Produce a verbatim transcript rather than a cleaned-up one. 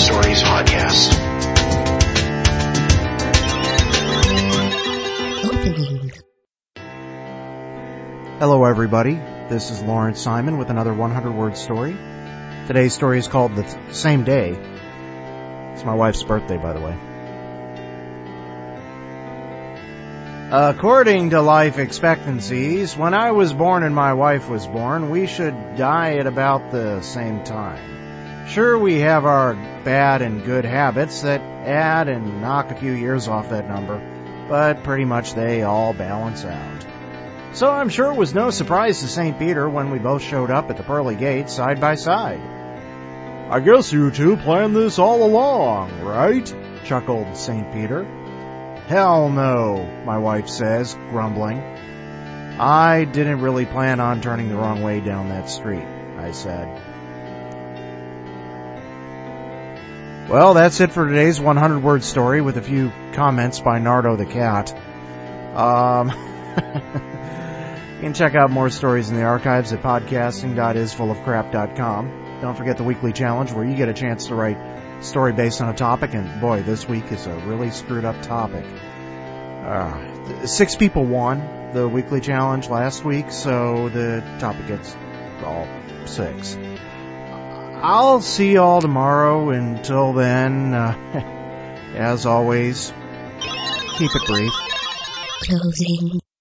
Stories podcast. Opening. Hello everybody, this is Lawrence Simon with another one hundred word story. Today's story is called The Same Day. It's my wife's birthday, by the way. According to life expectancies, when I was born and my wife was born, we should die at about the same time. Sure, we have our bad and good habits that add and knock a few years off that number, but pretty much they all balance out. So I'm sure it was no surprise to Saint Peter when we both showed up at the pearly gates side by side. "I guess you two planned this all along, right?" chuckled Saint Peter. "Hell no," my wife says, grumbling. "I didn't really plan on turning the wrong way down that street," I said. Well, that's it for today's one hundred word story with a few comments by Nardo the cat. Um, you can check out more stories in the archives at podcasting dot is full of crap dot com. Don't forget the weekly challenge where you get a chance to write a story based on a topic, and boy, this week is a really screwed up topic. Uh, six people won the weekly challenge last week, so the topic gets all six. I'll see y'all tomorrow. Until then, uh, as always, keep it brief. Closing.